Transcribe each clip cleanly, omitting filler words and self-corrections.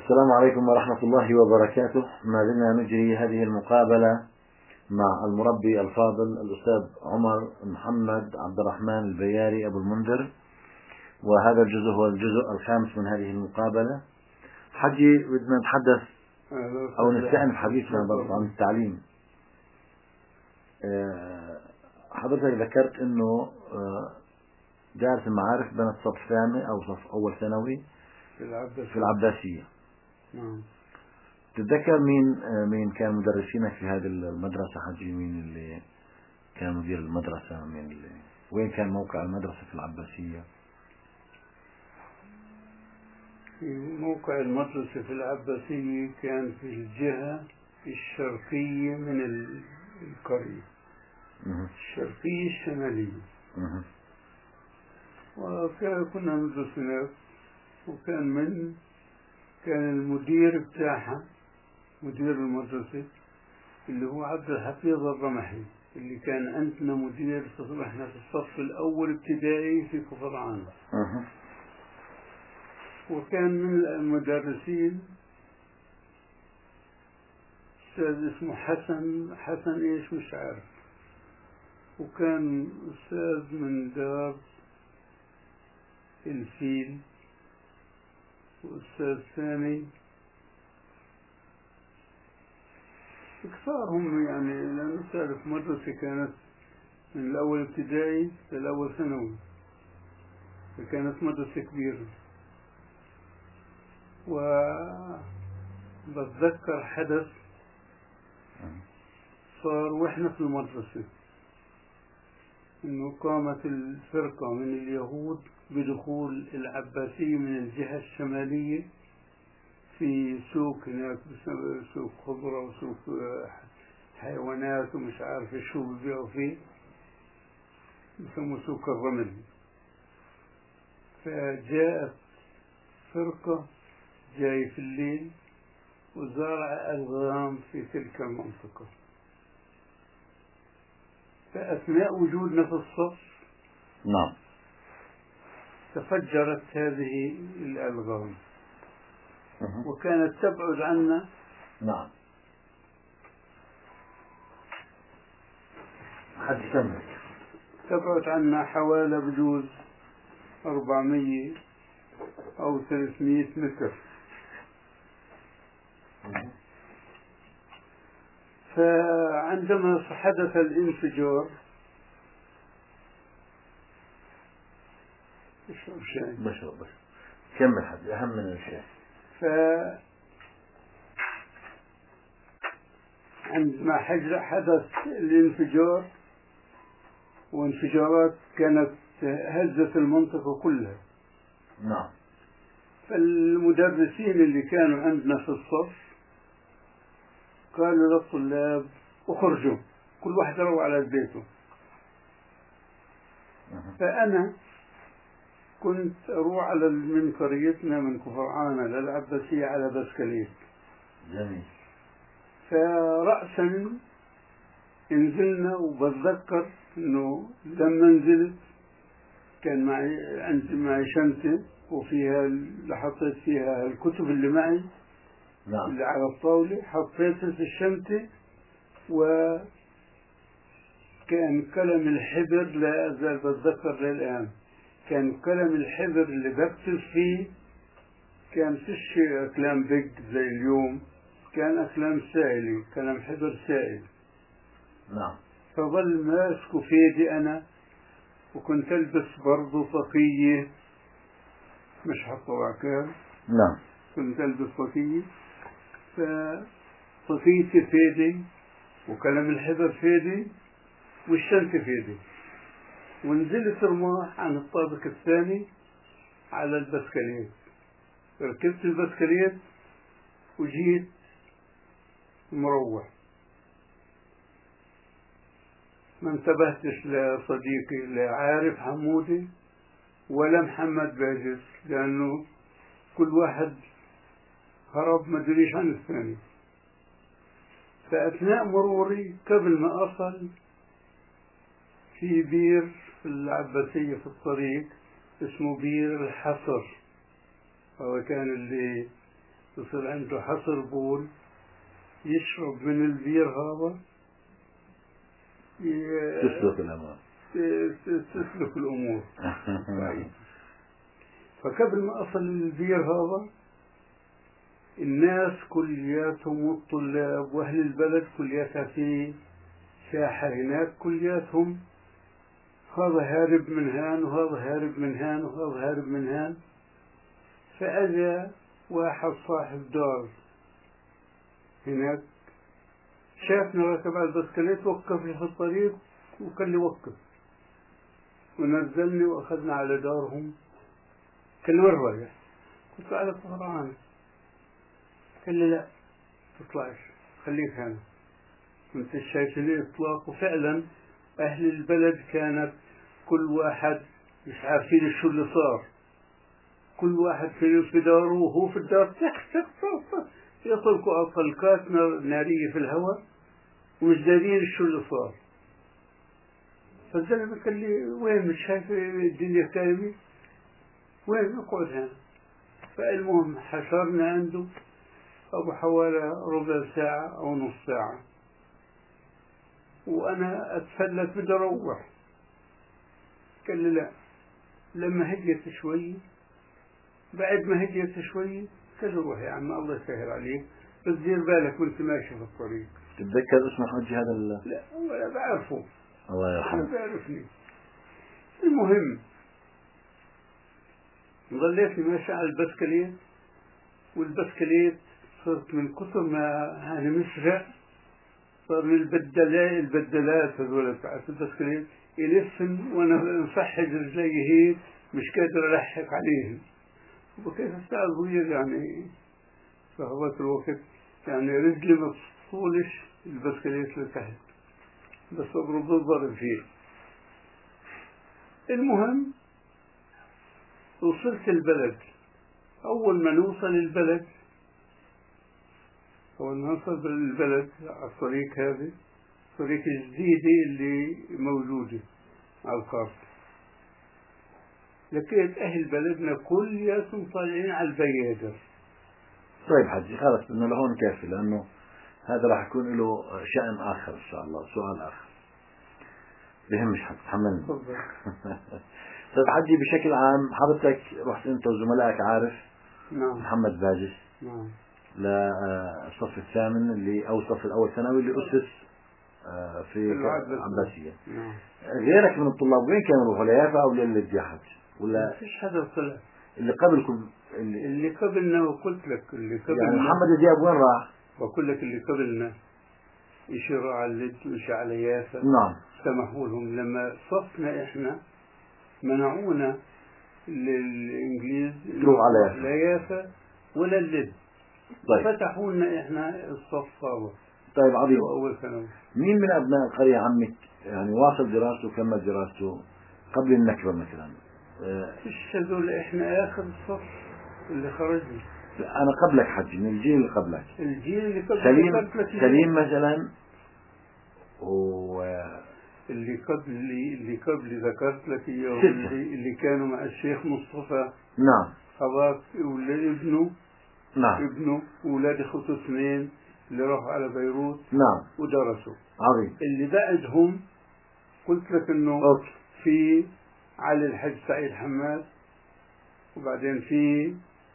السلام عليكم ورحمة الله وبركاته. ما زلنا نجري هذه المقابلة مع المربي الفاضل الأستاذ عمر محمد عبد الرحمن البياري أبو المنذر، وهذا الجزء هو الجزء الخامس من هذه المقابلة. حجي بدنا نتحدث أو نستأنف حديثنا عن التعليم. حضرتك ذكرت أنه دارس المعارف بين الصف الثاني أو صف أول ثانوي في العباسية. تتذكر مين كان مدرسينك في هذه المدرسة حجي؟ مين اللي كان مدير المدرسة؟ وين كان موقع المدرسة في العباسية؟ موقع المدرسة في العباسية كان في الجهة الشرقية من القرية، الشرقية الشمالية. وكنا ندرس هناك، وكان المدير بتاعها، مدير المدرسة اللي هو عبد الحفيظ الرمحي، اللي كان عندنا مدير احنا في الصف الأول ابتدائي في كفر عانة. وكان من المدرسين أستاذ اسمه حسن إيش مش عارف، وكان أستاذ من دار الفيل، وأستاذ ثاني كثارهم يعني، لأنه تعرف مدرسة كانت من الأول ابتدائي للأول ثانوي، فكانت مدرسة كبيرة. وبتذكر حدث صار وإحنا في المدرسة، إنه قامت الفرقة من اليهود بدخول العباسية من الجهة الشمالية في سوق هناك، سوق خضرة وسوق حيوانات ومش عارف شو ببيعوا فيه، بسموه سوق الرمل. فجاءت فرقة جاي في الليل وزارع ألغام في تلك المنطقة. فأثناء وجودنا في الصف نعم تفجرت هذه الألغام، وكانت تبعد عنا. نعم حد كمل. تبعد عنا حوالي بجوز 400 أو 300 متر. فعندما حدث الانفجار بشرب كمل حد، أهم من الشيء. عندما حدث الانفجار، وانفجارات كانت هزت المنطقة كلها. نعم. فالمدرسين اللي كانوا عندنا في الصف قالوا للطلاب اخرجوا، كل واحد يروح على بيته. فأنا كنت أروح من قريتنا من كفر عانة للعباسية على بسكليت. جميل. فرأسا نزلنا، وبتذكر إنه لما نزلت كان معي شنطة وفيها اللي حطيت فيها الكتب اللي معي. نعم. اللي على الطاولة حطيتها في الشنطة، وكان قلم الحبر، لا أزال بتذكر للآن، كان قلم الحبر اللي بكتب فيه كان فيش أقلام بيج زي اليوم، كان أقلام سائلة، قلم حبر سائل. نعم. فظل ماسكه في يدي أنا، وكنت ألبس برضو طاقية مش حطوا عكار. نعم. كنت ألبس طاقية، فطاقيتي في يدي وقلم الحبر في يدي والشنطة في يدي، ونزلت رماح عن الطابق الثاني على البسكليت. ركبت البسكليت وجيت مروح، ما انتبهتش لصديقي لا عارف حمودي ولا محمد باجس، لأنه كل واحد هرب ما دريش عن الثاني. فأثناء مروري قبل ما أصل في بير في العباسية في الطريق اسمه بير الحصر، هو كان اللي يصير عنده حصر بول يشرب من البير هذا تسلك الأمور. تسلك الأمور. فقبل ما أصل للبير هذا الناس كلياتهم والطلاب وأهل البلد كلياتها في ساحة هناك كلياتهم، هذا هارب من هان وهذا هارب من هان وهذا هارب من هان. فأجا واحد صاحب دار هناك شافنا راكب على البسكليت، وقف لي في الطريق وقال لي وقف، ونزلني وأخذنا على دارهم. قال لي وين رايح؟ قلت له على طهران. قال لي لا تطلعش خليك هنا، كنت شايف لي إطلاق. وفعلا أهل البلد كانت كل واحد مش عارفين شو اللي صار، كل واحد في داره وهو في الدار يطلقوا طلقات نارية في الهواء ومش دارين شو اللي صار. فالزلمة قال لي وين مش شايف الدنيا كاملة؟ وين اقعد هنا. فالمهم حشرنا عنده أبو حوالي ربع ساعة أو نص ساعة، وأنا أتفلت بدي أروح. قال لي لا. لما هديت شوي، بعد ما هديت شوي قال لي روح يا عم الله يسهل عليك، بس دير بالك وانت ماشي في الطريق. تتذكر اسمه حجي هذا لا ولا بعرفه، الله يرحمه. ولا بيعرفني. المهم ظليت ماشي على البسكليت، والبسكليت صرت من كثر ما أنا مسرع صار من البدلات هذول بتاعت البسكليت يلفن وأنا مفحج رجلي هيك مش قادر ألحق عليهم. وكيف الساعة صغير يعني صهوات الوقت، يعني رجلي ما تصولش البسكليت لتحت، بس أضرب بالضرب فيه. المهم وصلت البلد. أول ما نوصل البلد، أول ما نوصل البلد على الطريق هذه، الطريق الجديدة اللي موجودة على الخارطة، لقيت أهل بلدنا كلياتهم طالعين على البيادر. طيب حجي خلص إنه لهون كافي، لأنه هذا راح يكون له شأن آخر إن شاء الله، سؤال آخر بهمش حد تحملني. تفضل. طيب حجي بشكل عام حضرتك رحت أنت وزملائك عارف نعم. محمد باجس نعم. للصف الثامن اللي أو الصف الأول ثانوي اللي أسس في العباسية. نعم. غيرك من الطلاب وين كانوا يروحوا ليافا أو للدياحج ولا؟ ما فيش حدا طلع. اللي قبلكم اللي قبلنا، وقلت لك اللي قبلنا يعني محمد دياب وين راح؟ وأقول لك اللي قبلنا إشي راح على اللد وإشي على يافا. نعم. سمحوا لهم لما صفنا إحنا منعونا الإنجليز تروح على لا يافا ولا اللد. طيب. فتحوا لنا إحنا الصف هذا. طيب عظيم. أول ثانوي. مين من أبناء القرية عمك يعني واصل دراسته وكمل دراسته قبل النكبة مثلا؟ فيش هذول إحنا آخر الصف اللي خرجنا. أنا قبلك حجي من الجيل اللي قبلك. الجيل اللي قبل سليم مثلا اللي قبل ذكرت لك إياه، اللي كانوا مع الشيخ مصطفى. نعم. حضرت أولاد ابنه. نعم. ابنه وأولاد أخوته اثنين اللي راحوا على بيروت. نعم. ودرسوا. عظيم. اللي بعدهم قلت لك إنه أوكي. في علي الحج سعيد حماد، وبعدين في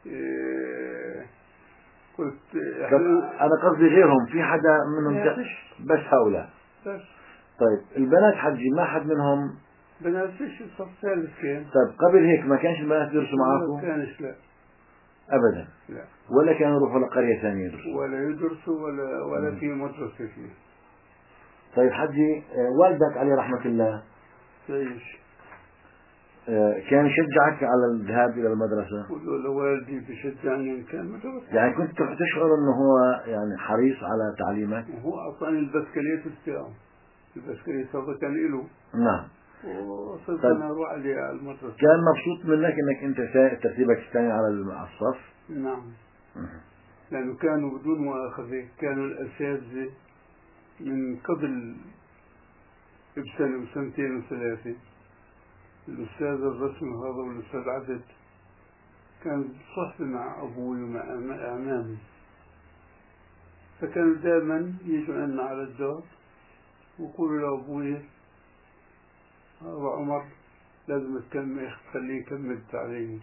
قلت أنا قصدي غيرهم، في حدا منهم بس هؤلاء بس. طيب البنات حجي ما حد منهم؟ بنات فيش الصف الثالث كان. طيب قبل هيك ما كانش البنات يدرسوا معاكم؟ ما كانش لا أبدا. لا. ولا كانوا يروحوا لقرية ثانية يدرسوا؟ ولا يدرسوا ولا في مدرسة فيه. طيب حجي والدك عليه رحمة الله ايش كان يشجعك على الذهاب إلى المدرسة؟ قلت له والدي بشجعني إن كان مدرسة. يعني كنت تشعر أنه هو يعني حريص على تعليمك؟ وهو أعطاني البسكليت بتاعه، البسكليت هذا كان له. نعم. وصرت أنا أروح عليه على المدرسة. كان مبسوط منك أنك أنت ترتيبك الثاني على الصف؟ نعم. لأنه كانوا بدون مؤاخذة كانوا الأساتذة من قبل بسنة وسنتين وثلاثة، الأستاذ الرسمي هذا والأستاذ عبد كان صحبة مع أبوي ومع أعمامي، فكانوا دائما يجوا عنا على الدار ويقولوا لأبوي هذا عمر لازم تخليه يكمل التعليم.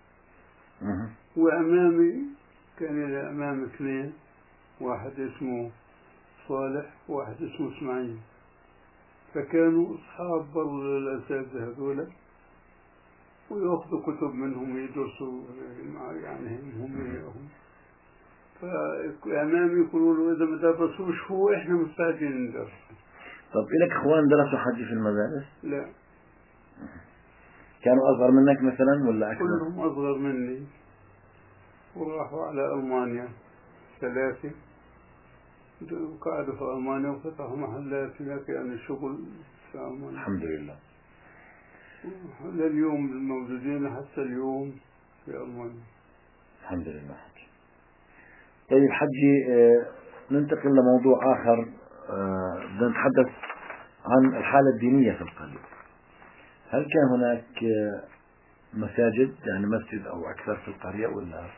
وأمامي كان لي أمام اثنين، واحد اسمه صالح وواحد اسمه إسماعيل، فكانوا أصحاب برضو الأساتذة هذولا، ويأخذوا كتب منهم ويدرسوا يعني هم وياهم. فأمامي يقولوا له إذا ما درسوش هو إحنا مستعدين ندرس. طب إلك إخوان درسوا حجي في المدارس؟ لا. كانوا أصغر منك مثلا ولا أكبر؟ كلهم أصغر مني، وراحوا على ألمانيا 3، وقعدوا في ألمانيا وفتحوا محلات هناك، يعني شغل في ألمانيا. الحمد لله. لليوم الموجودين حتى اليوم في ألمانيا. الحمد لله حجي. طيب حجي، ننتقل لموضوع آخر. بدنا نتحدث عن الحالة الدينية في القرية. هل كان هناك مساجد، يعني مسجد أو أكثر في القرية ولا؟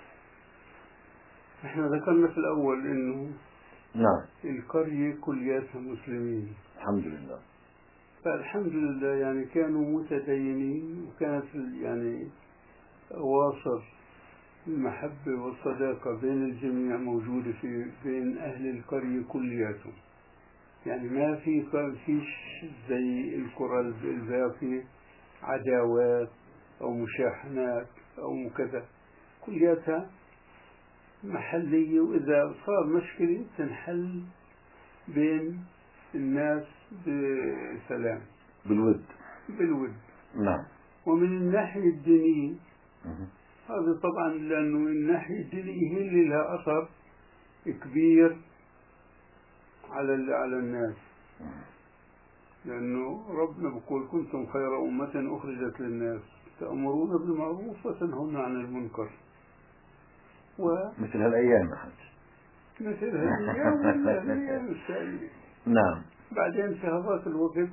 احنا ذكرنا في الأول إنه نعم القرية كلياتها مسلمين الحمد لله. فالحمد لله يعني كانوا متدينين، وكانت يعني أواصر المحبة والصداقة بين الجميع موجودة بين أهل القرية كلياتهم. يعني ما فيش زي القرى الباقية عداوات أو مشاحنات أو كذا، كلياتها محلية، وإذا صار مشكلة تنحل بين الناس بسلام بالود. نعم. ومن الناحية الدينية هذا طبعا لأنه الناحية الدينية هي اللي لها أثر كبير على الناس، لأنه ربنا بيقول كنتم خير أمة أخرجت للناس تأمرون بالمعروف وتنهون عن المنكر. مثل هالأيام مثل هالأيام ولا الأيام السائلة. نعم. بعدين في هذاك الوقت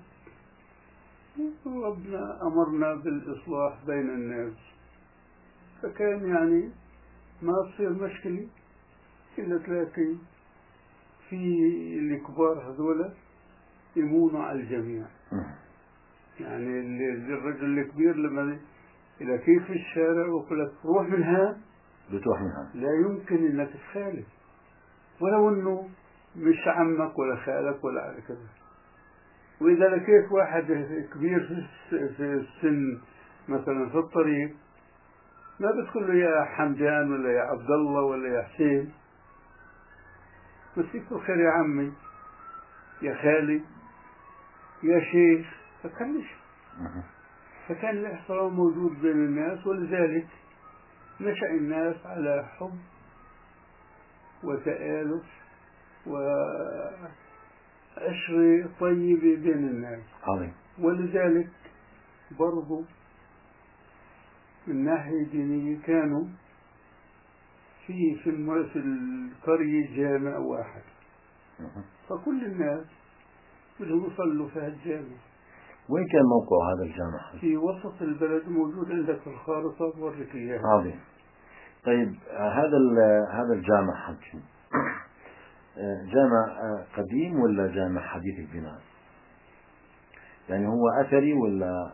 ربنا أمرنا بالإصلاح بين الناس، فكان يعني ما تصير مشكلة إلا تلاقي في الكبار هذولا يمونوا على الجميع. يعني الرجل الكبير لما إذا كيف في الشارع ويقول لك روح منها بتروح منها، لا يمكن إنك تخالف، ولو إنه مش عمك ولا خالك ولا على كذا. وإذا لقيت واحد كبير في السن مثلا في الطريق، ما بتقول له يا حمدان ولا يا عبد الله ولا يا حسين، بس يقول خير يا عمي يا خالي يا شيخ، فكلش. فكان الاحترام موجود بين الناس، ولذلك نشأ الناس على حب وتآلف وعشرة طيبة بين الناس. عظيم. ولذلك برضو من ناحية دينية كانوا في القرية جامع واحد، فكل الناس بدهم يصلوا في هالجامع. وين كان موقع هذا الجامع؟ في وسط البلد، موجود عندك في الخارطة بوريك إياها. عظيم. طيب هذا الجامع حجي جامع قديم ولا جامع حديث البناء؟ يعني هو أثري ولا؟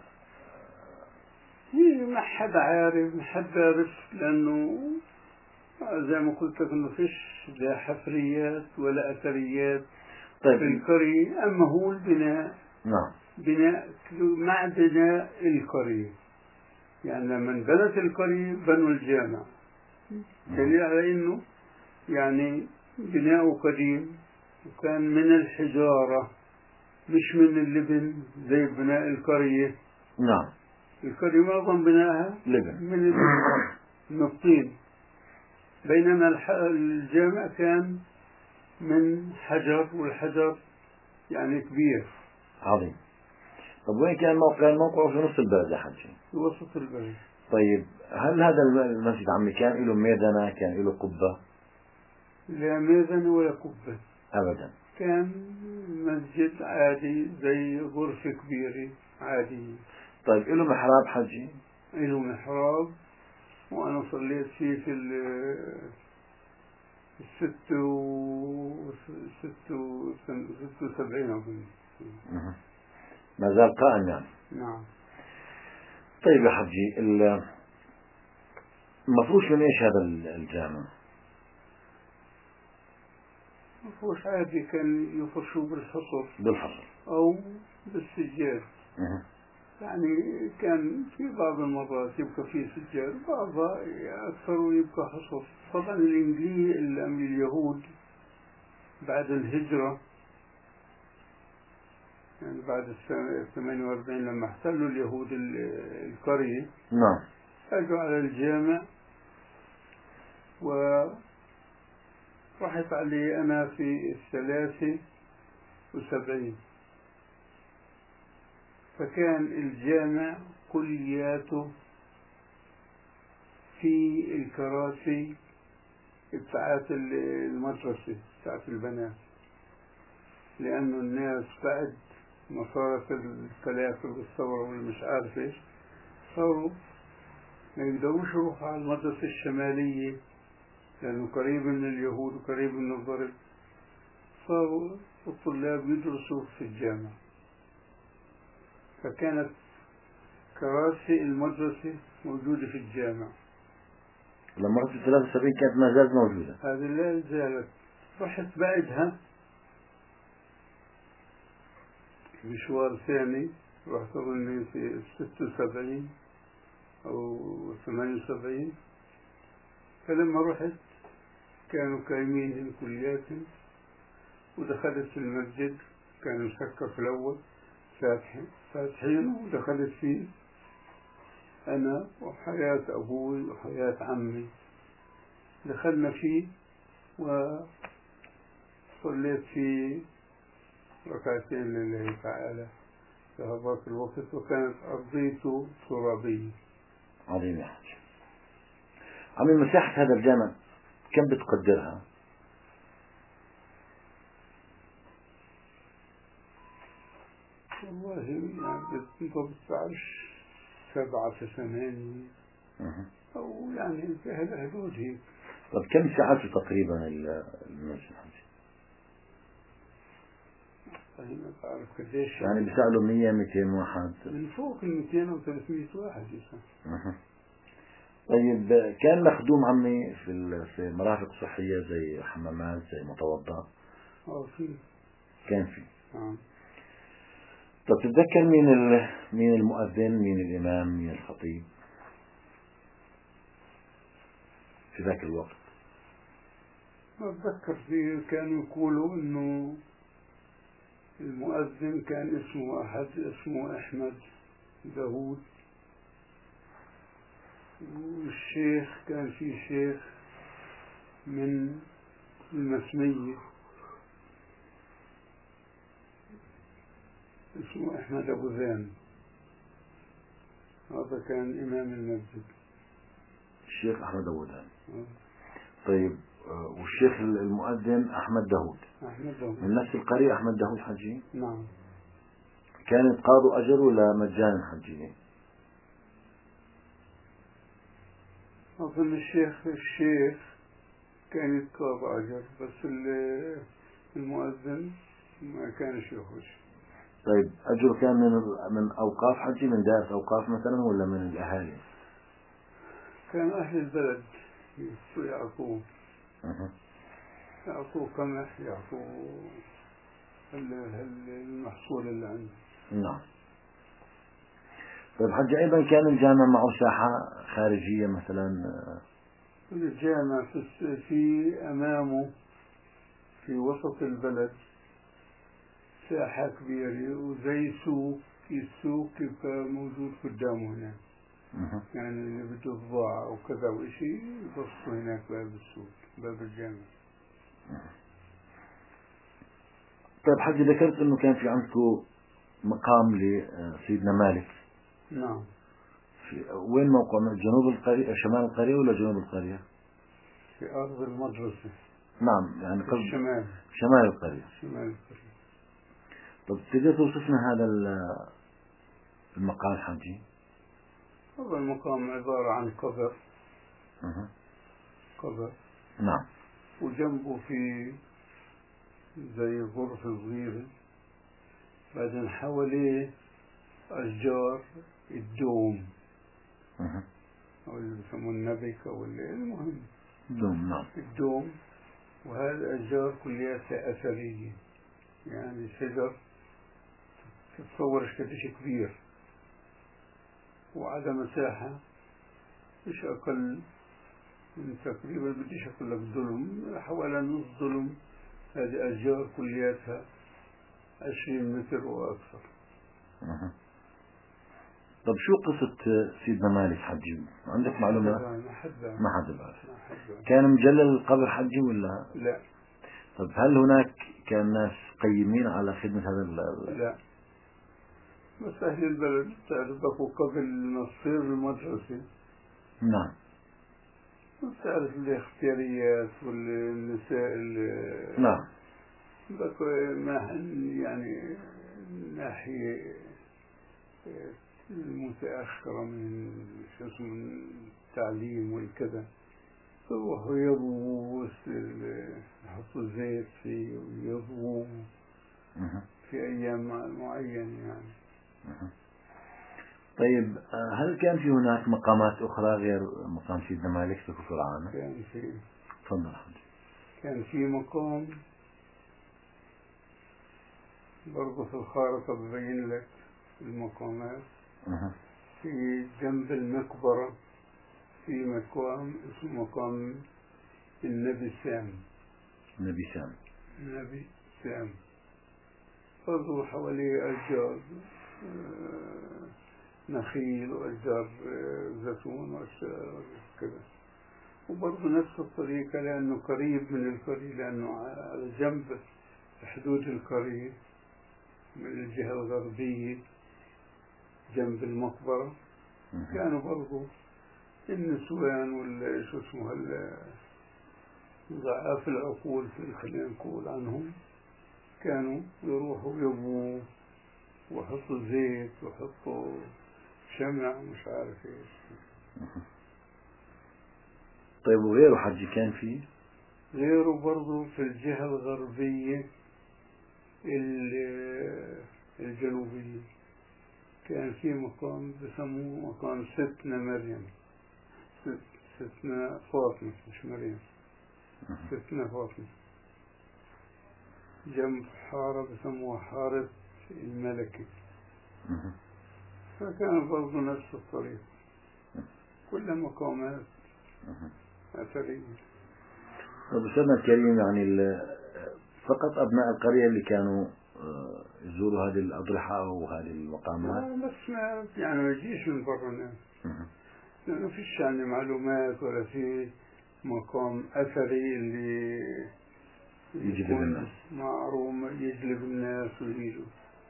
ما حد عارف، ما حد عارف، لأنه زي ما قلت لك إنه فيش لا حفريات ولا أثريات. طيب. في القرية، أما هو البناء. نعم. بناء مع بناء القرية، يعني لما بنت القرية بنوا الجامع، دليل على إنه يعني بناء قديم، وكان من الحجارة مش من اللبن زي بناء القرية. نعم. القرية معظم بناءها لبن من الطين، بينما الجامع كان من حجر، والحجر يعني كبير. عظيم. طب وين كان الموقع؟ في نص البلد يا حجي؟ في وسط البلد. طيب هل هذا المسجد عمي كان له ميدنة، كان له قبة؟ لا ميزنة ولا قبة أبدا. كان مسجد عادي زي غرفة كبيرة عادية. طيب له محراب حجي؟ له محراب وأنا صليت فيه في ست وسبعين أظن. ما زال قائم يعني. نعم. طيب يا حجي، المفروش من إيش هذا الجامع؟ مفروش عادي، كان يفرشوا بالحصر بالحصر أو بالسجاد. يعني كان في بعض المرات يبقى فيه سجاد، بعضها أكثر يبقى حصر. طبعا الإنجليز اليهود بعد الهجرة، يعني بعد السنة 48 لما احتلوا اليهود القرية، نعم، أجوا على الجامع، ورحت علي أنا في 73. فكان الجامع كلياته في الكراسي بتاعت المدرسة بتاعت البنات، لأنه الناس بعد ما صارت التلافل والثورة والمش عارف ايش، صاروا ما يقدروش يروحوا على المدرسة الشمالية لأنه قريب من اليهود وقريب من الضرب. صاروا الطلاب يدرسوا في الجامع، فكانت كراسي المدرسة موجودة في الجامع. لما رحت 73 كانت ما زالت موجودة. هذه لا زالت. رحت بعدها مشوار ثاني، رحت أظن في 76 أو 78. فلما رحت كانوا قايمين كلياتهم، ودخلت في المسجد، كان مسكر في الأول فاتحين، ودخلت فيه أنا وحياة أبوي وحياة عمي. دخلنا فيه وصليت فيه ركعتين لله تعالى في هذاك الوقت، وكانت أرضيته ترابية. عظيم يا حاج. عمي، مساحة هذا الجامع كم بتقدرها؟ والله يعني انت بتعرفش 7 في 8 أو يعني في هالحدود هيك. طب كم ساعته تقريبا المسجد حاج؟ ما بعرف قديش، يعني بيسألوا 100 200 واحد؟ من فوق 200 أو 300 واحد يسأل. طيب، كان مخدوم عمي في مرافق صحية زي حمامات، زي متوضأ؟ في كان في. نعم. طب تتذكر مين المؤذن، مين الإمام، مين الخطيب في ذاك الوقت؟ ما أتذكر فيه. كانوا يقولوا إنه المؤذن كان اسمه أحمد داود، والشيخ كان في شيخ من المسمية اسمه أحمد أبو زين، هذا كان إمام المسجد. الشيخ أحمد أبو زين. طيب، والشيخ المؤذن أحمد داود من نفس القرية؟ أحمد داود حجي؟ نعم. كان يتقاضوا أجر ولا مجانا حجي؟ أظن الشيخ كان يتقاضى أجر، بس المؤذن ما كانش يخرج. طيب، أجره كان من أوقاف حجي، من دائرة أوقاف مثلا، ولا من الأهالي؟ كان أهل البلد يعطوه قمح، يعطوه المحصول اللي عنده. نعم. طيب حجي، أيضا كان الجامع معه ساحة خارجية مثلا؟ الجامع في أمامه في وسط البلد ساحة كبيرة، وزي سوق، في السوق يبقى موجود قدامه هناك. يعني اللي بده بضاعة أو كذا وإشي يبصوا هناك باب السوق، باب الجامع. طيب حجي، ذكرت أنه كان في عندكم مقام لسيدنا مالك. نعم. وين موقع؟ جنوب القرية، شمال القرية، ولا جنوب القرية؟ في أرض المدرسة. نعم، يعني في الشمال. شمال القرية. شمال القرية. طب تقدر توصفنا هذا المقام حجي؟ هذا المقام عبارة عن قبر قبر. نعم. وجنبه في زي غرفة صغيرة، بعدين حواليه أشجار الدوم أو اللي بيسموه النبك أو المهم الدوم. نعم. الدوم. وهذه الأشجار كلها أثرية، يعني شجر تتصور قديش كبير، وعلى مساحة مش أقل من تقريبا بديش أقول لك ظلم، حوالي نص ظلم. هذه أشجار كلياتها 20 متر وأكثر. طب شو قصة سيدنا مالك حجي؟ عندك معلومات؟ ما حد بعرف. كان مجلل القبر حجي ولا؟ لا. طب هل هناك كان ناس قيمين على خدمة هذا لا، بس أهل البلد تعرفوا قبل ما تصير المدرسة. نعم. تعرف الاختياريات والنساء نعم. يعني ناحية المتأخرة من شو اسمه التعليم والكذا، يروحوا يضووا يحطوا زيت فيه ويضووا في أيام معينة يعني. طيب هل كان في هناك مقامات أخرى غير مقام سيدنا مالك في كفر عانة؟ كان في. تفضل حجي. كان في مقام برضه في الخارطة ببين لك المقامات. في جنب المقبرة في مقام اسمه مقام النبي سام. النبي سام برضه حواليه أشجار نخيل وأشجار زيتون وأشجار كذا، وبرضه نفس الطريقة لأنه قريب من القرية، لأنه على جنب حدود القرية من الجهة الغربية جنب المقبرة. كانوا برضو النسوان شو اسمه ضعاف العقول خلينا نقول عنهم، كانوا يروحوا يبوا ويحطوا زيت ويحطوا شمع مش عارف ايش. طيب وغيره حجي كان فيه؟ غيره برضو في الجهة الغربية الجنوبية كان في مقام بسموه مقام ستنا مريم، ستنا فاطمة مش مريم، ستنا فاطمة، جنب حارة بسموها حارة الملكي. فكان برضو نفس الطريق، كل مقامات أثرية. طب أستاذنا الكريم، يعني فقط أبناء القرية اللي كانوا يزوروا هذه الأضرحة أو هذه المقامات؟ بس ما يعني ما يجيش من برا الناس، لأنه فيش يعني معلومات ولا في مقام أثري اللي يجذب الناس، معروف يجلب الناس ويجوا.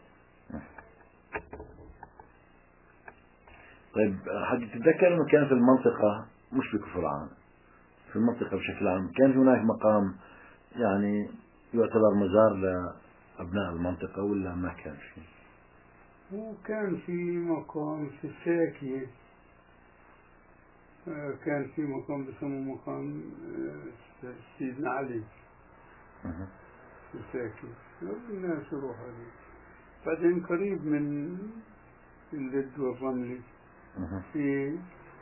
طيب حد تتذكر أنه كان في المنطقة مش بكفر عام، في المنطقة بشكل عام كان هناك مقام يعني يعتبر مزار لأبناء المنطقة ولا ما كان فيه؟ وكان في مقام في الساكية، كان في مقام بسموه مقام سيدنا علي في الساكية، الناس يروح عليه. بعدين قريب من اللد والرملي في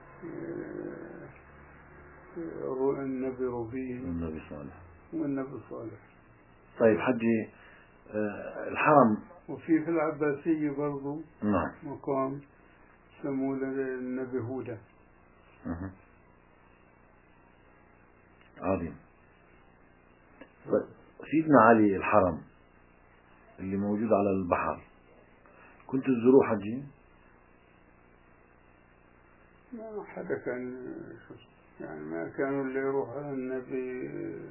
النبي ربيع والنبي صالح والنبي صالح. طيب حجي الحرم وفي العباسية برضو نعم مقام سموه النبي هودة. عظيم. سيدنا علي الحرم اللي موجود على البحر كنت تزوروه حجي؟ ما حدا كان يعني ما كانوا اللي يروح على النبي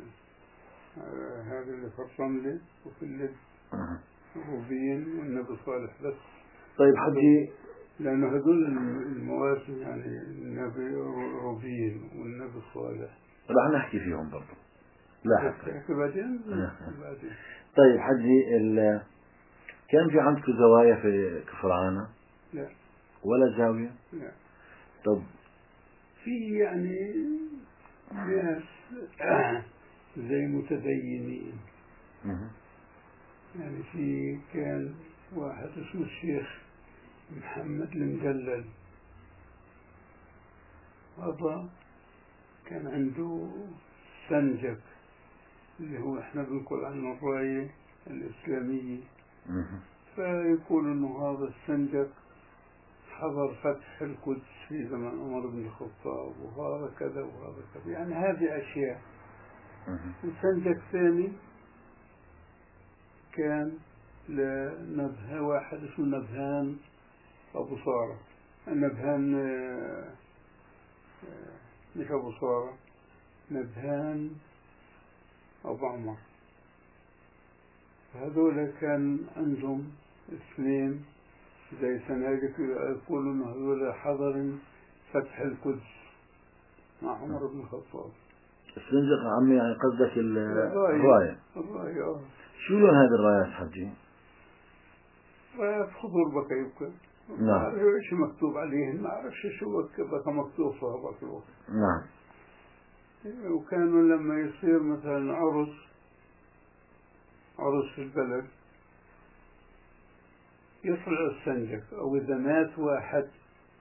هذا اللي في الرملة وفي اللد روبين والنبي صالح بس. طيب حجي، لأنه هذول المواسم يعني النبي روبين والنبي صالح راح نحكي فيهم برضو لاحقا بعدين. طيب حجي كان في عندكم زوايا في كفر عانة؟ لا. ولا زاوية؟ لا. طب في يعني ناس زي متدينين. يعني في كان واحد اسمه الشيخ محمد المجلل، هذا كان عنده سنجق اللي هو احنا بنقول عنه الراية الإسلامية. فيقول انه هذا السنجق حضر فتح القدس في زمن عمر بن الخطاب، وهذا كذا وهذا كذا، يعني هذه أشياء. السنجق ثاني كان لنبهان، واحد اسمه نبهان أبو صارة، نبهان مش أبو صارة، نبهان أبو عمر. هذول كان عندهم اثنين زي سنادق، يقولوا إنه هذول حضر فتح القدس مع عمر بن الخطاب. السنجق عمي يعني قصدك الراية. الراية. شو لون هذه الرايات حجي؟ رايات خضر بقى يبقى. نعم. ما أعرف إيش مكتوب عليهن، ما أعرف شو بقى مكتوب في هذاك الوقت. نعم. وكانوا لما يصير مثلا عرس في البلد يطلع السنجق، أو إذا مات واحد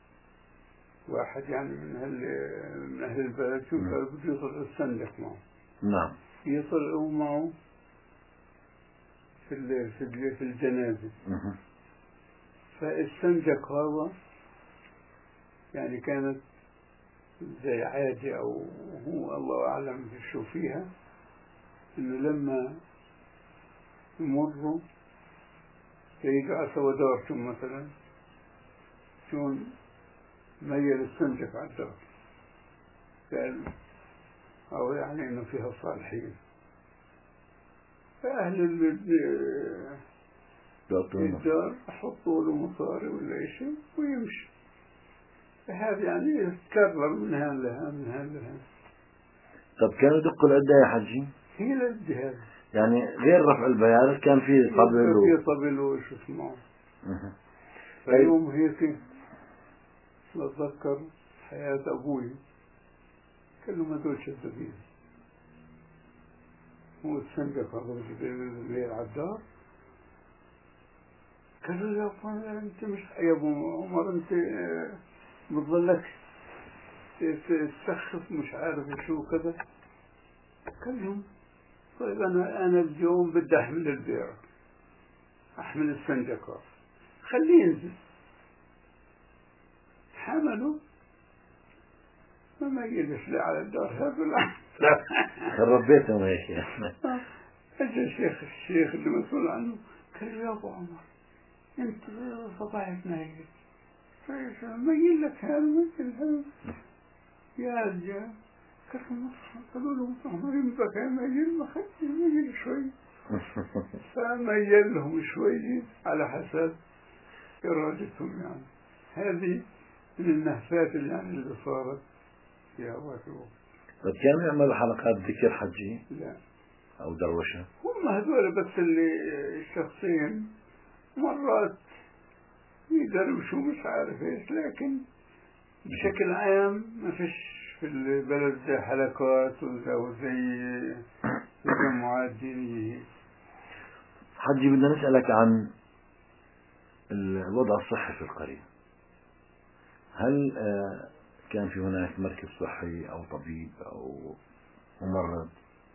يعني من أهل البلد شو بده يطلع السنجق معه. نعم. يطلعوا معه في الجنازة. فالسنجق هذا يعني كانت زي عادة، أو هو الله أعلم شو فيها، إنه لما يمروا يجوا على سودارتهم مثلا شون ميل السنجق على الدار، قال أو يعني إنه فيها صالحين، فأهل الدار حطوا له مصاري ولا شيء ويمشي. فهذا يعني يتكرر من هان لهان. طب كانوا يدقوا العدة يا حجي؟ هي العدة هذه يعني غير رفع البيارات كان في طبل وش اسمه. فيوم هيك أتذكر حياة أبوي كانوا ما دولش الدبيل، هو السنجق هذا الليل على الدار، قالوا له يا أنت مش يا أبو عمر، أنت بتظلك تسخف مش عارف شو كذا. قال لهم طيب أنا اليوم بدي أحمل البير، أحمل السنجق، خليه ينزل. حملوا ما يجلس لي على الدار هذا لا خرب بيتهم هيك. اجى الشيخ اللي مسؤول عنه قال يا ابو عمر انت صباحك نايم، ميل لك هذا يا رجال. قالوا له عمر ينبغي ميل، ما خدت ميل شوي. فميل لهم شوي على حسب إرادتهم. يعني هذه من النهفات اللي صارت في هواك الوقت. طب كانوا يعملوا حلقات ذكر حجي؟ لا، أو دروشة؟ هم هذول بس اللي الشخصين مرات يدروشوا مش عارف ايش، لكن بشكل عام ما فيش في البلد زي حلقات وزي تجمعات دينية. حجي بدنا نسألك عن الوضع الصحي في القرية. هل كان في هناك مركز صحي أو طبيب أو ممرض؟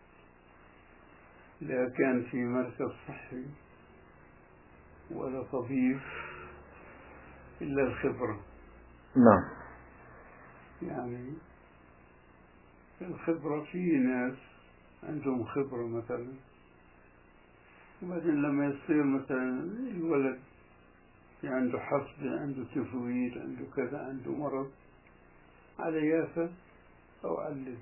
لا كان في مركز صحي ولا طبيب إلا الخبرة. نعم. يعني الخبرة، في ناس عندهم خبرة مثلا، وبعدين لما يصير مثلا الولد عنده حصبة، عنده تفويض، عنده كذا، عنده مرض، على يافا أو علم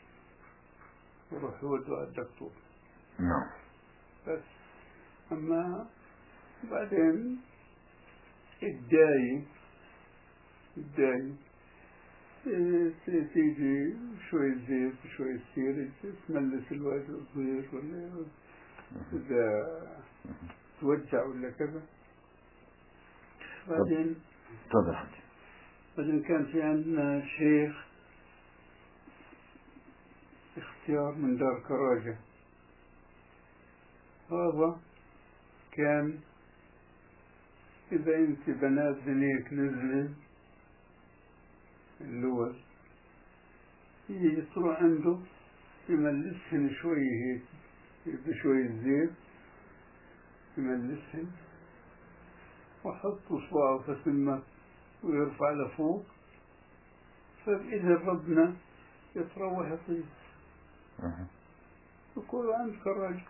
يروح يودوا على الدكتور. نعم. بس أما بعدين الداي تيجي شوية زيت شوية سير تملس الوجه الصغير، ولا إذا توجع ولا كذا. بعدين تفضل حجي. بعدين كان في عندنا شيخ اختيار من دار كراجة. هذا كان إذا أنت بنات ذنيك نزلن اللوز يطلع عنده يملسهن شوي هيك بشوية زيت، يملسهن وحط إصبعه في السمة ويرفع لفوق، فبإذن ربنا يتروح يطيب يكون عند كراجة.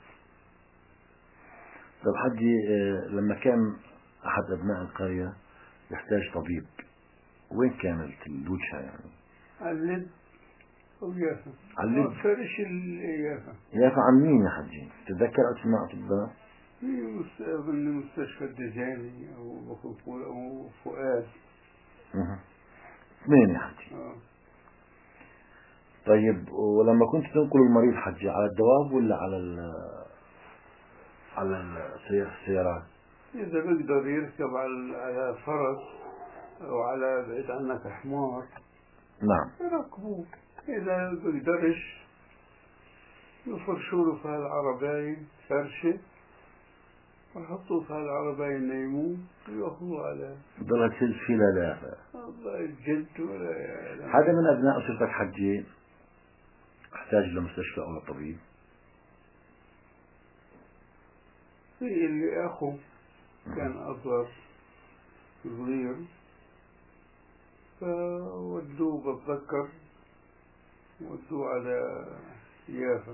طب حجي لما كان أحد أبناء القرية يحتاج طبيب وين كانت الوجهة يعني؟ علد أو يافا. علد. أكثرش اليافا. يافا عن مين يا حجي؟ تتذكر أسماء أطباء؟ في أظن مستشفى الدجاني أو فؤاد. اثنين يا حجي. طيب ولما كنت تنقل المريض حجي على الدواب ولا على السيارات؟ إذا بيقدر يركب على فرس أو على بعيد عنك حمار نعم يركبوه، إذا بيقدرش يفرشوا له في هالعرباية فرشة ويحطوه في هالعرباية ينيموه ويأخذوه على ضلها تسل فيه لا الله الجد ولا هذا من أبناء أسرتك حجي احتاج لمستشفى أو لطبيب؟ في اللي أخو كان أصغر صغير فودوه بتذكر ودوه على يافا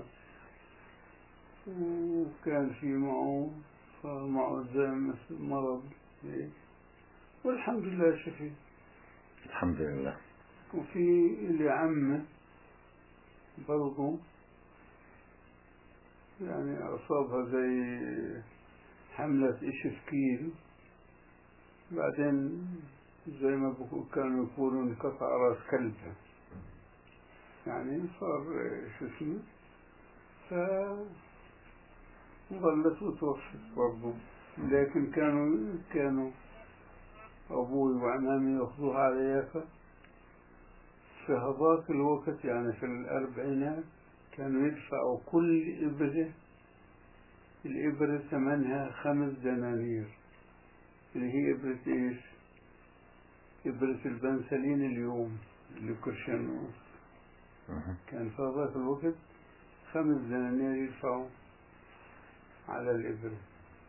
وكان في معه زي مرض والحمد لله شفي الحمد لله. وفي اللي عمه برضو يعني أصابها زي حملة إشفكيل، بعدين زي ما كانوا يقولون انقطع راس كلبها يعني صار شو اسمه فظلت وتوفت برضو، لكن كانوا أبوي وعمامي يأخذوها على يافا في هذاك الوقت يعني في الأربعينات كانوا يدفعوا كل الإبرة ثمنها 5 دنانير اللي هي إبرة إيش؟ إبرة البنسلين اليوم اللي كرشان كان في هذاك الوقت 5 دنانير يدفعوا على الإبرة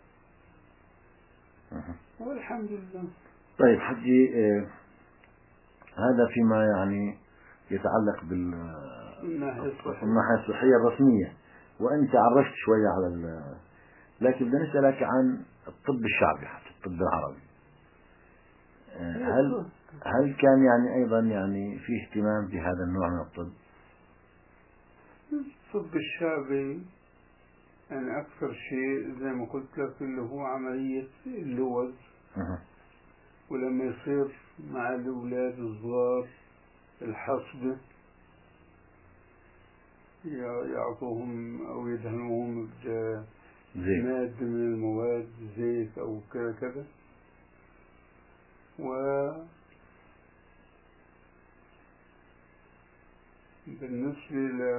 والحمد لله. طيب حجي هذا فيما يعني يتعلق بالناحية الصحية الرسمية، وأنت عرجت شوية على لكن بدنا نسألك عن الطب الشعبي حتى الطب العربي. هل كان يعني أيضا يعني في اهتمام بهذا النوع من الطب؟ الطب الشعبي يعني أكثر شيء زي ما قلت لك اللي هو عملية اللوز، ولما يصير مع الأولاد الصغار الحصبة يعطوهم أو يدهنوهم بمادة من المواد زيت أو كذا بالنسبة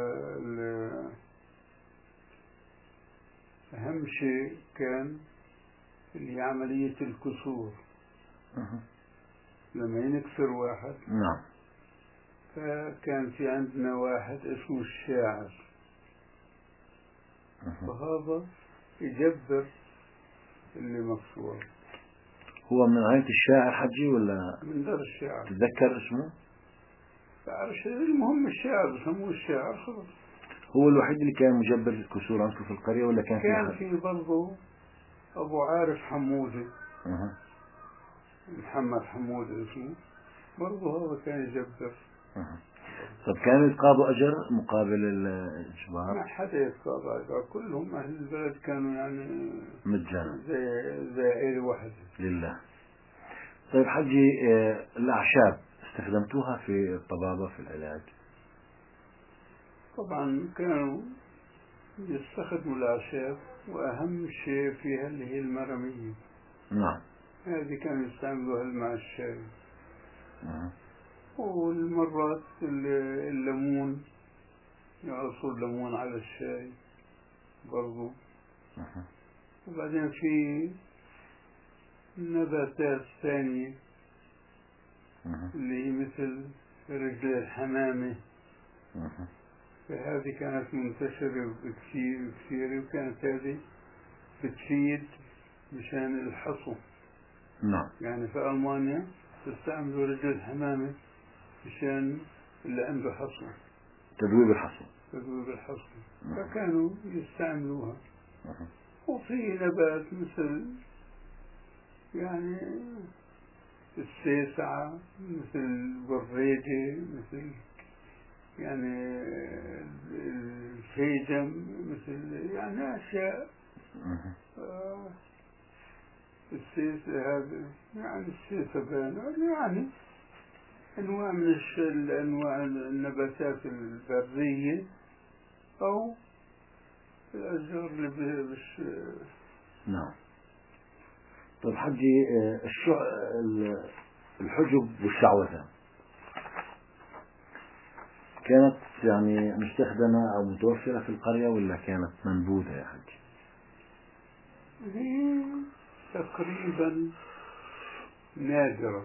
أهم شيء كان اللي عملية الكسور لما ينكسر واحد. نعم. فكان في عندنا واحد اسمه الشاعر، فهذا يجبر اللي مكسور. هو من عائلة الشاعر حجي ولا من دار الشاعر؟ تتذكر اسمه؟ تعرف المهم الشاعر بسموه الشاعر خلص. هو الوحيد اللي كان مجبر الكسور عنده في القرية ولا كان في برضه أبو عارف حمودي محمد حمودي اسمه برضه هذا كان يجبر. طب كانوا يتقاضوا أجر مقابل الإجبار؟ ما حدا يتقاضى أجر، كلهم أهل البلد كانوا يعني مجانا زي عيلة واحدة لله. طيب حجي الأعشاب استخدمتوها في الطبابة في العلاج؟ طبعا كانوا يستخدموا الأعشاب وأهم شيء فيها اللي هي المرمية. نعم. هذه كانوا يستعملوها مع الشاي. والمرات الليمون يعصر ليمون على الشاي برضو. وبعدين في نباتات ثانية اللي هي مثل رجل الحمامة، فهذه كانت منتشرة كثير، وكانت هذه بتفيد مشان الحصو. نعم. يعني في ألمانيا تستعملوا رجل الحمامة مشان اللي عنده حصو، تذويب الحصو. تذويب الحصو، فكانوا يستعملوها. وفي نبات مثل يعني السيسعة، مثل البريدة، مثل يعني الفيجم، مثل يعني أشياء. السيسة هذا يعني السيسبان، يعني أنواع من أنواع النباتات البرية أو الأشجار اللي نعم. طيب حجي، الحجب والشعوذة كانت يعني مستخدمة أو متوفرة في القرية ولا كانت منبوذة يا حجي؟ هي تقريبا نادرة،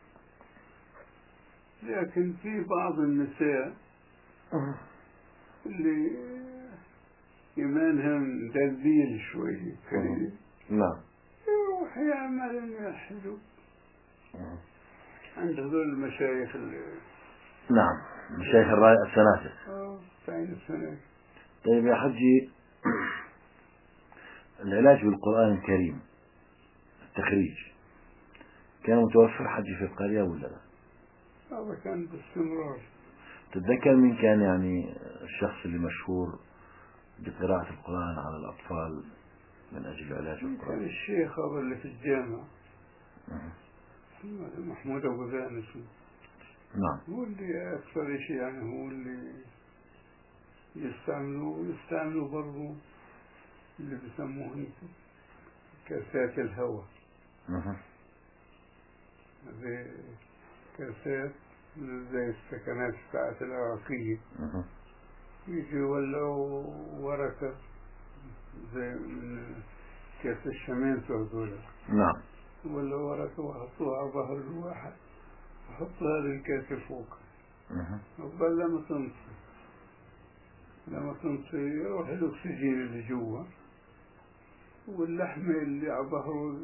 لكن في بعض النساء اللي إيمانهم دليل شوي كريم، نعم، يروح يعمل الحجب عند هذول المشايخ نعم، مشايخ السناسل. تعين السناسل. طيب يا حجي، العلاج بالقرآن الكريم، التخريج، كان متوفر حجي في القرية ولا لا؟ هذا كان باستمرار. تتذكر مين كان يعني الشخص اللي مشهور بقراءة القرآن على الأطفال من أجل العلاج بالقرآن؟ كان الشيخ هذا اللي في الجامعة، محمود أبو ذانس. نعم. هو اللي أكثر شيء، يعني هو اللي يستعملوا برضو اللي بيسموه كاسات الهواء. زي كاسات زي السكنات بتاعت العراقية، يجي يولعوا ورقة زي من كاس الشمانسة هذول. نعم. يولعوا ورقة وحطوها على ظهر الواحد، وحطوا هذه الكاسة فوق، وقبل لما تنطي يروح الأكسجين اللي جوا، واللحمة اللي على ظهره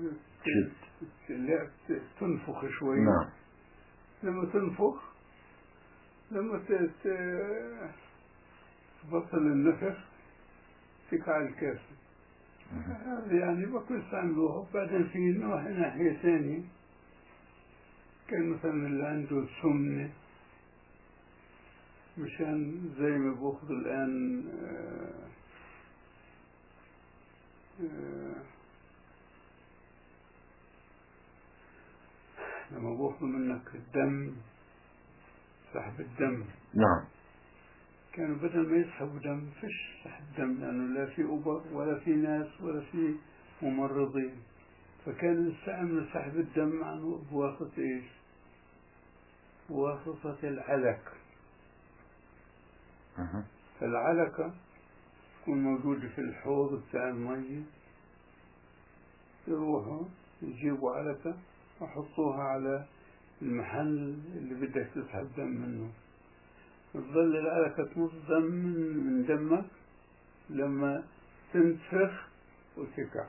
تنفخ شوي. نعم. لما تنفخ، لما تبطل النفخ تقع الكاسة. هذا يعني بكل يستعملوها. وبعدين في ناحية ثانية، كان مثلا اللي عنده سمنة، مشان زي ما بأخذ الآن لما بأخذ منك الدم، سحب الدم. نعم. كانوا بدل ما يسحبوا دم فيش سحب دم، لأنه لا في أبر ولا في ناس ولا في ممرضين، فكان يستعمل سحب الدم عنه بواسطة إيش؟ بواسطة العلك. العلكة تكون موجودة في الحوض بتاع المية، يروحوا يجيبوا علكة وحطوها على المحل اللي بدك تسحب دم منه، تظل العلكة تمص دم من دمك لما تنتفخ وتقع.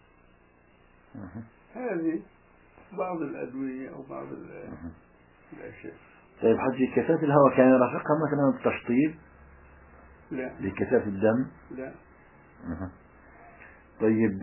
هذه بعض الأدوية أو بعض الأشياء. طيب حجي، كاسات الهواء كان يرافقها مثلا التشطيب؟ لا. لكاسات الدم؟ لا. طيب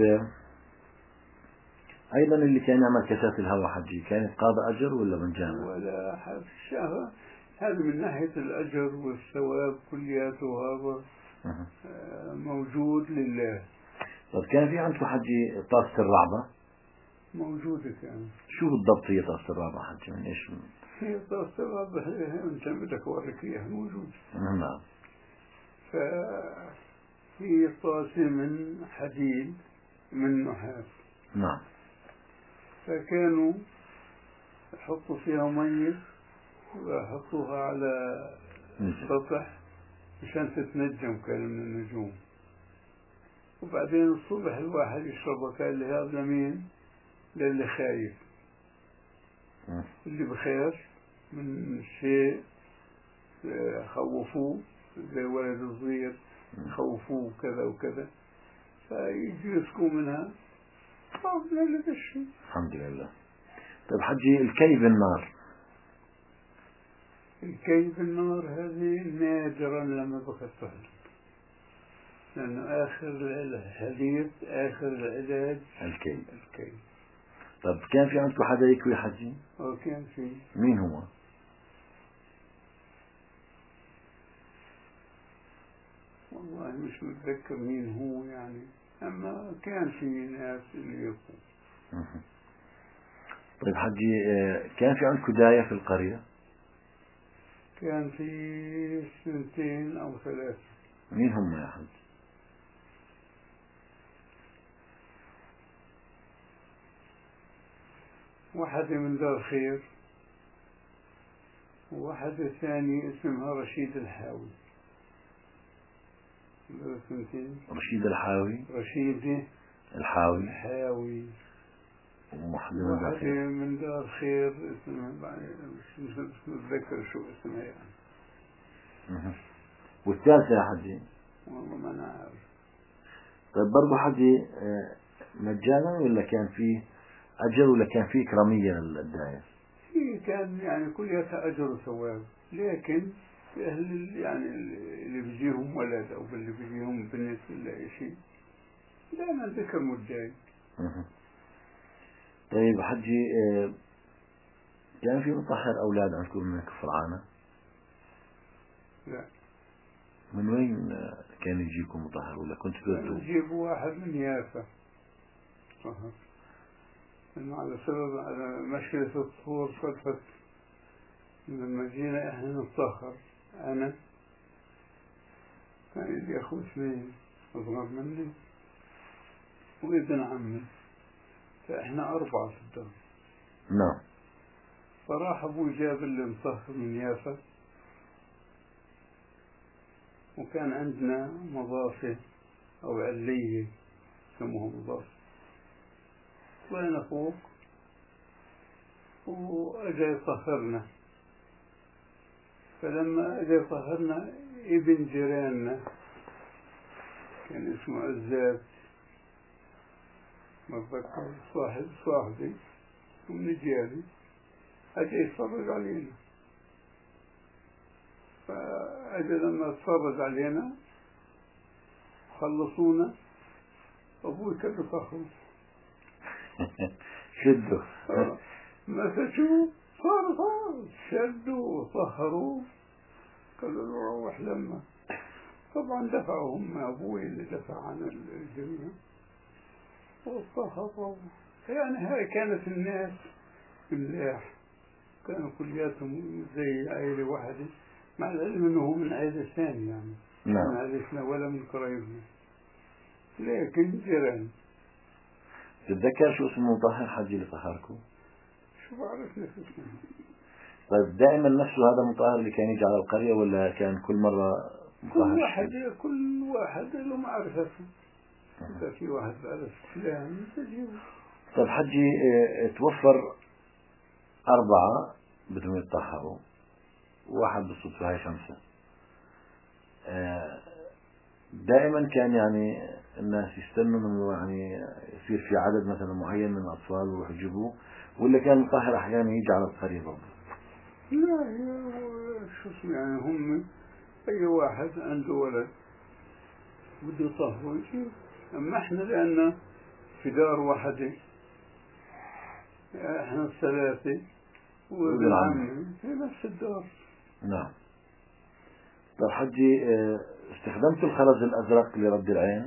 أيضا اللي كان يعمل كاسات الهواء حجي كان يتقاضى أجر ولا مجانا؟ ولا شهر. هذا من ناحية الأجر والثواب كلياته، هذا موجود لله. طيب كان في عندكم حجي طاسة الرعبة؟ موجودة كانت. شو بالضبط هي طاسة الرعبة حجي؟ من إيش؟ هي طاسة الرعبة أنت بدك أوريك إياها، موجودة. نعم. فهي طاسة من حديد، من نحاس. نعم. فكانوا يحطوا فيها مية ويحطوها على السطح، مشان تتنجم كان من النجوم. وبعدين الصبح الواحد يشربها، كان لهذا لمين؟ للي خايف. اللي بخاف من شيء خوفوه، زي ولد صغير خوفوه كذا وكذا، فيجي يسكوا منها خافنا للشيء. الحمد لله. طيب حجي، الكي بالنار. الكي بالنار هذه نادرا لما بكتها، لأنه آخر الحديث آخر العلاج الكي. الكي. طيب كان في عندكم حدا يكوي حجي؟ كان في. مين هو؟ والله مش متذكر مين هو يعني، أما كان في ناس اللي يكون. طيب حجي، كان في عندكم داية في القرية؟ كان في 2 أو 3. مين هم يا حج؟ واحدة من دار خير، وواحدة ثانية اسمها رشيد الحاوي. رشيد الحاوي. رشيد الحاوي. واحدة من دار خير اسمها مش متذكر شو اسمها يعني. والثالثة يا حجي؟ والله ما أنا عارف. طيب برضو حجي، مجانا ولا كان فيه أجر ولا كان فيه كرامية للداية؟ كان يعني كلها أجر وثواب، لكن أهل يعني اللي بيجيهم ولد أو اللي بيجيهم بنت ولا أي شيء دائما ذكر متضايق. طيب حجي، كان في مطهر أولاد عندكم من الكفرعانة؟ لا. من وين كان يجيكم مطهر ولا كنت تودوا؟ يجيبوا واحد من يافا طهر، لأنه على سبب على مشكلة الطهور فتفت. لما جينا إحنا نتطهر، أنا كان لي أخو 2 أصغر مني وابن عمي، فإحنا 4 في الدار. نعم. فراح أبوي جاب اللي مطهر من يافا، وكان عندنا مضافة أو علية يسموها مضافة. طلعنا فوق وأجا يطهرنا. فلما أجا يطهرنا ابن جيراننا كان اسمه عزاب، ما بذكر، صاحبي ومن جيالي، أجا يتفرج علينا. فأجا لما اتفرج علينا خلصونا، أبوي كان يطهر شدوا مسكوا، صار شدوا وطهروا، قالوا له روح. لما طبعا دفعهم أبوي اللي دفع عن الجميع وطهروا. يعني هاي كانت الناس ملاح، كانوا كلياتهم زي عائلة واحدة، مع العلم أنه من عائلة ثانية يعني. نعم. من عائلتنا ولا من قرايبنا، لكن جيران. تتذكر شو اسمه مطهر حجي اللي طهركم؟ شو بعرف نفس اسمه. طيب دائما نفسه هذا مطهر اللي كان يجي على القرية ولا كان كل مرة مطهر؟ كل واحد له معرفته. إذا في واحد بعرف فلان تجيبه. طيب حجي، توفر 4 بدهم يتطهروا، واحد بالصدفة هاي 5. دائما كان يعني الناس يستنوا انه يعني يصير في عدد مثلا معين من الاطفال ويروحوا يجيبوه، ولا كان المطهر احيانا يجي على القرية برضه؟ لا، شو اسمه يعني، هم اي واحد عنده ولد بده يطهره يجيب. اما احنا لان في دار واحدة، احنا 3 وابن عمي في نفس الدار. نعم. طيب حجي، استخدمت الخرز الازرق لرد العين؟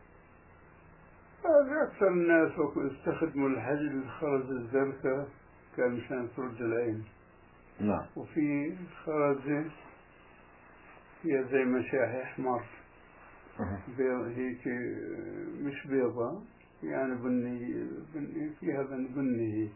هذا اكثر الناس يستخدموا الخرز الزرقاء كان مشان ترد العين. نعم. وفي خرزة هي زي مشاحي احمر، هيك مش بيضة يعني، بني فيها بني.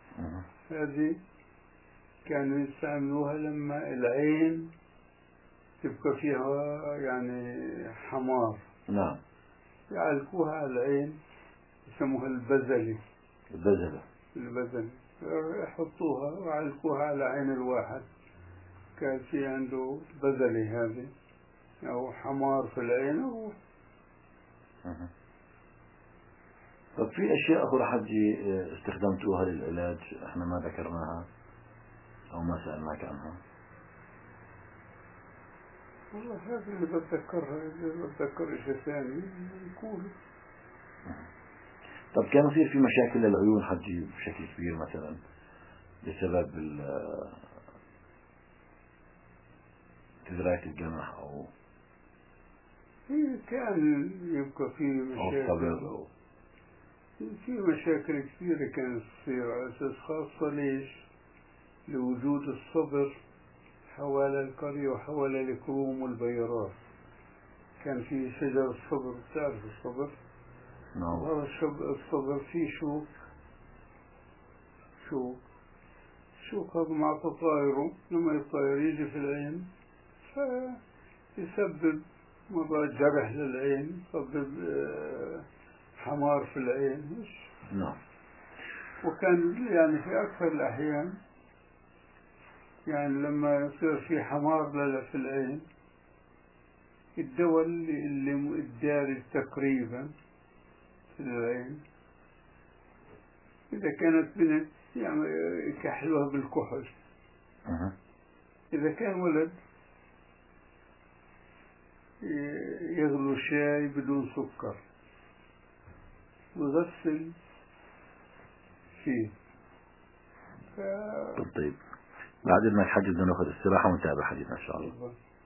هذه كانوا يستعملوها لما العين تبقى فيها يعني حمار، نعم. يعلقوها على العين، يسموها البزلة. البزلة. البزلة يحطوها ويعلقوها على عين الواحد، كان في عنده بزلة هذه أو حمار في العين أو. طب في أشياء أخرى حجي استخدمتوها للعلاج احنا ما ذكرناها أو ما سألناك عنها؟ والله هذا اللي بتذكرها، اللي بتذكر شيء ثاني نقول. طب كان يصير في مشاكل للعيون حجي بشكل كبير مثلا بسبب تدراية الجمح أو كان يبقى في مشاكل أو في مشاكل كثيرة كانت تصير على أساس خاصة ليش؟ لوجود الصبر حوالي القرية وحوالي الكروم والبيارات. كان في شجر الصبر، تعرف الصبر؟ نعم. هذا الصبر فيه شوك هذا مع تطايره، لما يطاير يجي في العين فيسبب مرات جرح للعين، يسبب حمار في العين. نعم. وكان يعني في أكثر الأحيان يعني لما يصير في حمار في العين، الدواء اللي الدارج تقريبا في العين إذا كانت بنت يعني يكحلوها بالكحل. إذا كان ولد يغلو شاي بدون سكر ويغسل فيه. طيب بعد ما الحج بدنا ناخذ استراحة ونتابع حديثنا إن شاء الله.